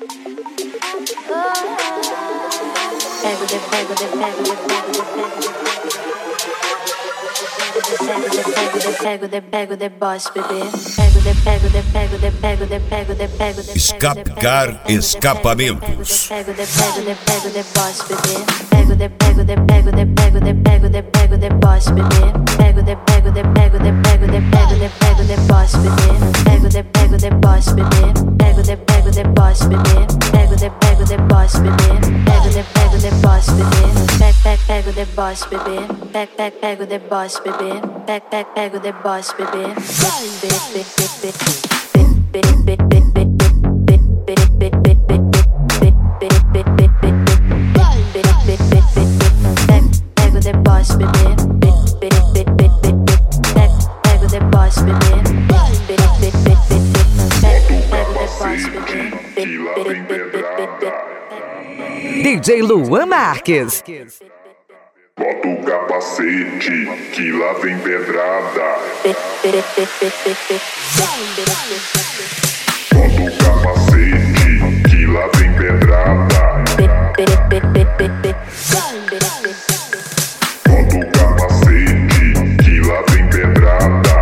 Pego de boss, bebê. Escapcar escapamentos. Pego de boss, bebê. Pego de boss, bebê. Pego de boss, bebê. Pego de boss, bebê. Pego de boss, bebê. Pego de boss, bebê. Pego de boss, bebê. Pego de boss, bebê. Pego de boss, bebê. Pego de boss, bebê. Pego de boss, bebê. Pego de boss, bebê. DJ Luan Marques. Bota o capacete, que lá vem pedrada. Bota o capacete, que lá vem pedrada. Bota o capacete, que lá vem pedrada.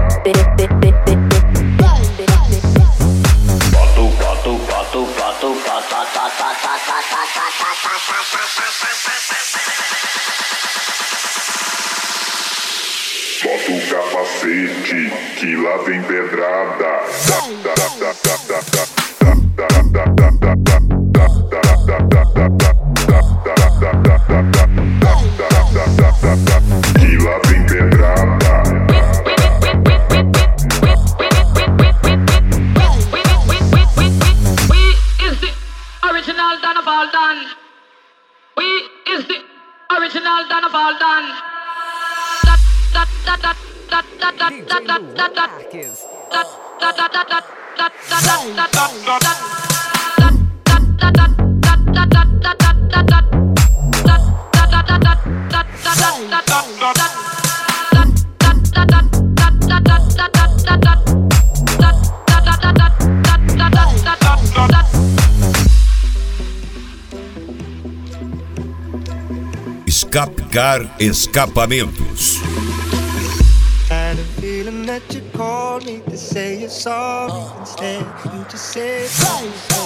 Bota o capacete, que lá vem pedrada. Que lá vem pedrada. We is the original Donna Baldan. We is the original Donna Baldan. Escapcar escapamentos. Had a feeling that you called me to say you're sorry. Instead, you just said